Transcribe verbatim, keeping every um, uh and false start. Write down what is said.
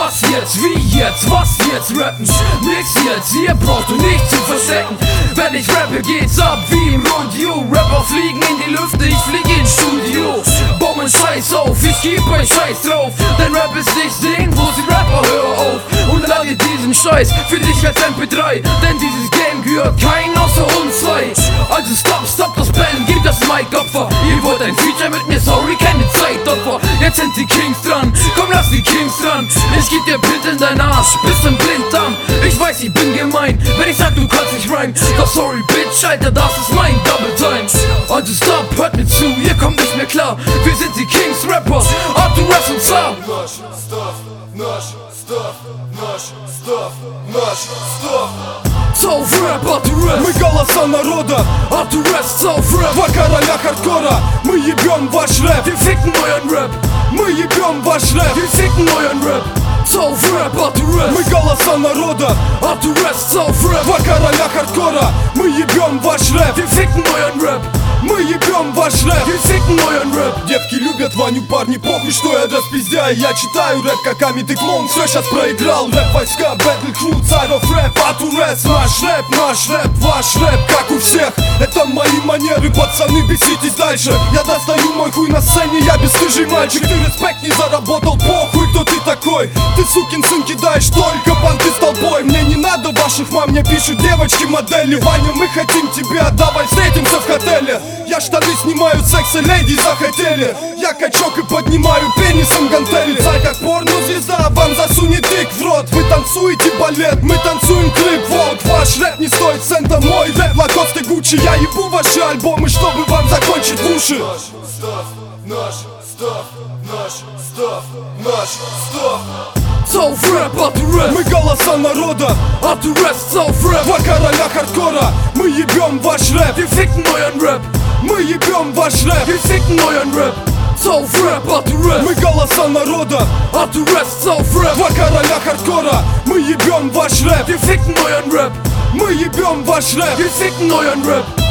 Was jetzt, wie jetzt, was jetzt rappen? Nix jetzt, hier brauchst du nicht zu verstecken. Wenn ich rappe, geht's ab wie im Rodeo. Rapper fliegen in die Lüfte, ich flieg ins Studio. Bauen Scheiß auf, ich geb euch Scheiß drauf. Denn Rap ist nicht Singen, wo sie Rapper, hör auf. Und lade diesen Scheiß für dich als M P drei. Denn dieses Game gehört kein außer uns zwei. Also stopp, stopp das Bellen, gib das Mic Opfer. Ihr wollt ein Feature mit mir, sorry, keine Zeitopfer. Jetzt sind die Kings dran, komm lass die Kings dran. Ich geb dir Bild in dein Arsch, bis zum Blinddarm. Ich weiß, ich bin gemein, wenn ich sag, du kannst nicht rhymen. Doch sorry, Bitch, Alter, das ist mein Double Time. Also stopp, hört mir zu, ihr kommt nicht mehr klar. Wir sind die Kings Rapper, Arthur S und Zar. Наш став, наш став, наш став, наш став. Цов рэп, Arthur S. Мы голоса народа, Arthur S, Цов рэп. два короля хардкора. Мы ебем ваш рэп, Wir ficken euren Rap, мы ебем ваш рэп. wir ficken euren Rap. Цов рэп, Arthur Мы S. голоса народа, Arthur S, Цов рэп. два короля хардкора. Мы ебем ваш рэп, Wir ficken euren Rap, мы ебем ваш рэп. wir ficken euren Rap. Девки любят Ваню, парни, похуй, что я распиздяю. Я читаю рэп, как Амит и клоун, все сейчас проиграл. Рэп войска, бэтл кру, царь оф рэп, Arthur S. Наш рэп, наш рэп, ваш рэп, как у всех. Это мои манеры, пацаны, беситесь дальше. Я достаю мой хуй на сцене, я бесстыжий мальчик. Ты респект не заработал, похуй, кто ты такой. Ты сукин сын, кидаешь только банты с толпой. Мне не надо ваших мам, мне пишут девочки модели. Ваня, мы хотим тебя, давай встретимся в отеле. Я штаны снимаю, секси леди захотели. Я качок и поднимаю пенисом гантели. Царь как порно-звезда, вам засунет дик в рот. Вы танцуете балет, мы танцуем клип. Вот, ваш рэп не стоит цента, мой рэп Лакост и Гуччи. Я ебу ваши альбомы, чтобы вам закончить в уши. Наш став, наш став, наш став, наш став. Цов рэп, Arthur S. Мы голоса народа, Arthur S, Цов рэп. два короля хардкора. Мы ебем ваш рэп, Wir ficken euren Rap, мы ебем ваш рэп. wir ficken euren Rap. Цов рэп, Arthur Мы S. голоса народа, Arthur S, Цов рэп. два короля хардкора. Мы ебем ваш рэп, Wir ficken euren Rap, мы ебем ваш рэп. wir ficken euren Rap.